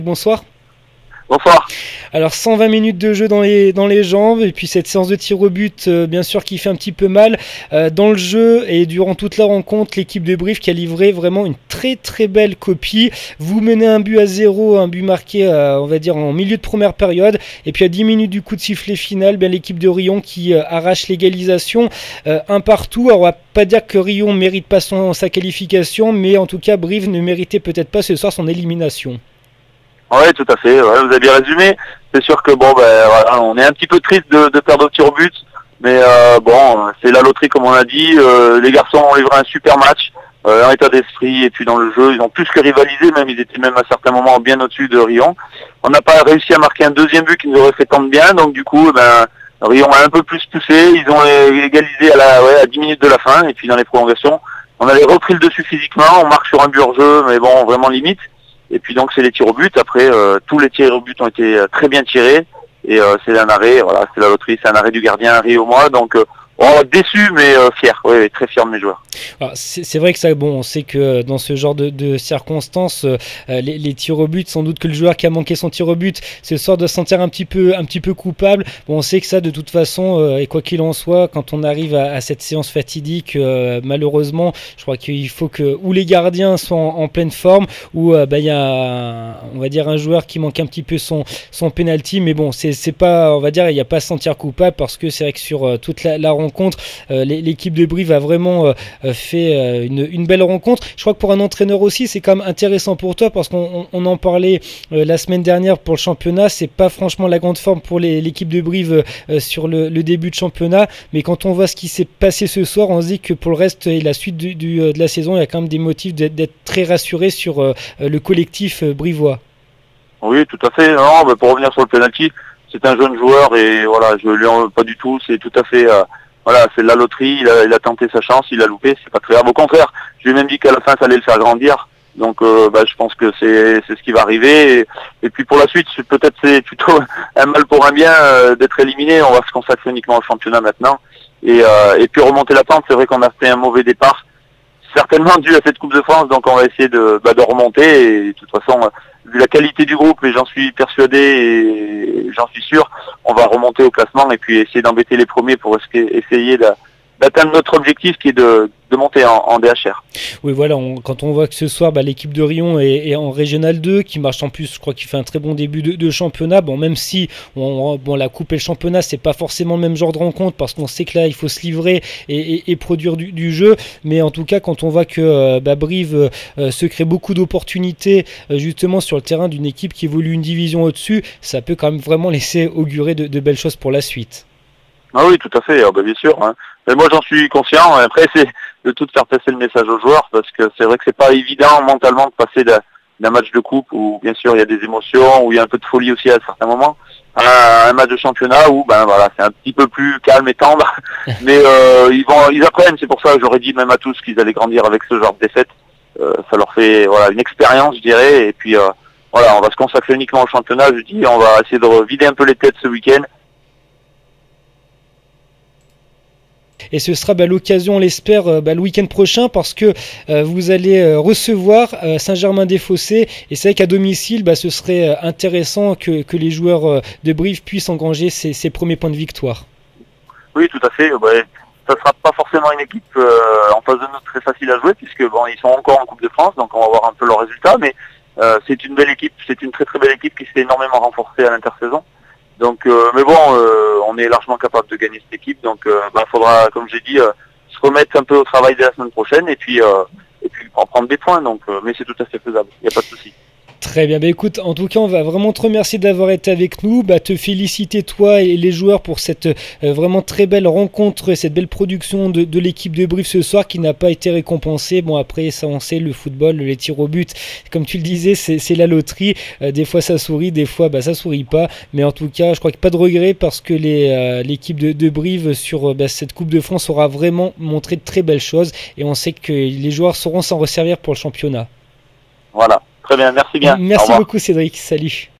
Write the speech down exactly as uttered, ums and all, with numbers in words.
Bonsoir. Bonsoir. Alors cent vingt minutes de jeu dans les, dans les jambes et puis cette séance de tir au but euh, bien sûr qui fait un petit peu mal euh, dans le jeu et durant toute la rencontre l'équipe de Brive qui a livré vraiment une très très belle copie. Vous menez un but à zéro, un but marqué euh, on va dire en milieu de première période et puis à dix minutes du coup de sifflet final bien, l'équipe de Riom qui euh, arrache l'égalisation euh, un partout. Alors on va pas dire que Riom mérite pas son, sa qualification mais en tout cas Brive ne méritait peut-être pas ce soir son élimination. Oui, tout à fait. Ouais, vous avez bien résumé. C'est sûr que bon, ben voilà, on est un petit peu triste de, de perdre au tir au but, mais euh, bon, c'est la loterie comme on a dit. Euh, les garçons ont livré un super match, euh, en état d'esprit et puis dans le jeu, ils ont plus que rivalisé. Même ils étaient même à certains moments bien au-dessus de Riom. On n'a pas réussi à marquer un deuxième but qui nous aurait fait tant de bien, donc du coup, ben Riom a un peu plus poussé. Ils ont égalisé à la ouais, à dix minutes de la fin et puis dans les prolongations, on avait repris le dessus physiquement. On marque sur un but hors jeu, mais bon, vraiment limite. Et puis donc c'est les tirs au but. Après, euh, tous les tirs au but ont été euh, très bien tirés. Et euh, c'est un arrêt, voilà, c'est la loterie, c'est un arrêt du gardien, Rio moi. Donc euh, oh, déçu mais euh, fier, oui, très fier de mes joueurs. Alors, c'est, c'est vrai que ça, bon, on sait que dans ce genre de, de circonstances, euh, les, les tirs au but, sans doute que le joueur qui a manqué son tir au but ce soir doit se sentir un petit peu, un petit peu coupable. Bon, on sait que ça, de toute façon, euh, et quoi qu'il en soit, quand on arrive à, à cette séance fatidique, euh, malheureusement, je crois qu'il faut que ou les gardiens soient en, en pleine forme, ou euh, bah, y a, un, on va dire, un joueur qui manque un petit peu son, son penalty. Mais bon, c'est, c'est pas, on va dire, il n'y a pas à se sentir coupable parce que c'est vrai que sur euh, toute la, la rencontre, euh, l'équipe de Brive a vraiment euh, fait une, une belle rencontre. Je crois que pour un entraîneur aussi, c'est quand même intéressant pour toi parce qu'on on en parlait euh, la semaine dernière pour le championnat. C'est pas franchement la grande forme pour les, l'équipe de Brive euh, sur le, le début de championnat, mais quand on voit ce qui s'est passé ce soir, on se dit que pour le reste et la suite du, du, de la saison, il y a quand même des motifs d'être, d'être très rassuré sur euh, le collectif euh, brivois. Oui, tout à fait. Non, mais pour revenir sur le penalty, c'est un jeune joueur et voilà, je lui en veux pas du tout. C'est tout à fait euh, Voilà, c'est de la loterie, il a, il a tenté sa chance, il a loupé, c'est pas très grave. Au contraire, je lui ai même dit qu'à la fin, ça allait le faire grandir. Donc, euh, bah, je pense que c'est, c'est ce qui va arriver. Et, et puis pour la suite, c'est, peut-être c'est plutôt un mal pour un bien euh, d'être éliminé. On va se consacrer uniquement au championnat maintenant. Et, euh, et puis remonter la pente, c'est vrai qu'on a fait un mauvais départ, certainement dû à cette Coupe de France. Donc on va essayer de, bah, de remonter. Et de toute façon, vu la qualité du groupe, et j'en suis persuadé et j'en suis sûr, on va remonter au classement et puis essayer d'embêter les premiers pour essayer d'atteindre notre objectif qui est de, de monter en, en D H R. Oui, voilà, on, quand on voit que ce soir, bah, l'équipe de Riom est, est en Régional deux, qui marche en plus, je crois qu'il fait un très bon début de, de championnat. Bon, même si on, bon, la Coupe et le championnat, c'est pas forcément le même genre de rencontre, parce qu'on sait que là, il faut se livrer et, et, et produire du, du jeu. Mais en tout cas, quand on voit que euh, bah, Brive euh, se crée beaucoup d'opportunités, euh, justement sur le terrain d'une équipe qui évolue une division au-dessus, ça peut quand même vraiment laisser augurer de, de belles choses pour la suite. Ah oui, tout à fait, ah bah bien sûr. Hein. Mais moi, j'en suis conscient. Après, c'est de tout faire passer le message aux joueurs, parce que c'est vrai que c'est pas évident mentalement de passer d'un, d'un match de coupe où, bien sûr, il y a des émotions, où il y a un peu de folie aussi à certains moments, à un match de championnat où, ben voilà, c'est un petit peu plus calme et tendre. Mais euh, ils vont, ils apprennent. C'est pour ça que j'aurais dit même à tous qu'ils allaient grandir avec ce genre de défaite. Euh, ça leur fait, voilà, une expérience, je dirais. Et puis, euh, voilà, on va se consacrer uniquement au championnat. Je dis, on va essayer de vider un peu les têtes ce week-end. Et ce sera bah, l'occasion, on l'espère, bah, le week-end prochain parce que euh, vous allez euh, recevoir euh, Saint-Germain-des-Fossés. Et c'est vrai qu'à domicile, bah, ce serait euh, intéressant que, que les joueurs euh, de Brive puissent engranger ces, ces premiers points de victoire. Oui, tout à fait. Ouais. Ça ne sera pas forcément une équipe euh, en face de nous très facile à jouer puisque bon, ils sont encore en Coupe de France, donc on va voir un peu leurs résultats. Mais euh, c'est une belle équipe, c'est une très très belle équipe qui s'est énormément renforcée à l'intersaison. Donc, euh, mais bon, euh, on est largement capable de gagner cette équipe. Donc, il euh, bah, faudra, comme j'ai dit, euh, se remettre un peu au travail dès la semaine prochaine et puis, euh, et puis en prendre des points. Donc, euh, mais c'est tout à fait faisable. Il n'y a pas de souci. Très bien, bah écoute, en tout cas on va vraiment te remercier d'avoir été avec nous, bah, te féliciter toi et les joueurs pour cette euh, vraiment très belle rencontre, cette belle production de, de l'équipe de Brive ce soir qui n'a pas été récompensée. Bon après ça on sait, le football, les tirs au but, comme tu le disais c'est, c'est la loterie, euh, des fois ça sourit, des fois bah, ça sourit pas, mais en tout cas je crois que pas de regret parce que les, euh, l'équipe de, de Brive sur bah, cette Coupe de France aura vraiment montré de très belles choses et on sait que les joueurs sauront s'en resservir pour le championnat. Voilà. Très bien, merci bien. Merci beaucoup Cédric, salut.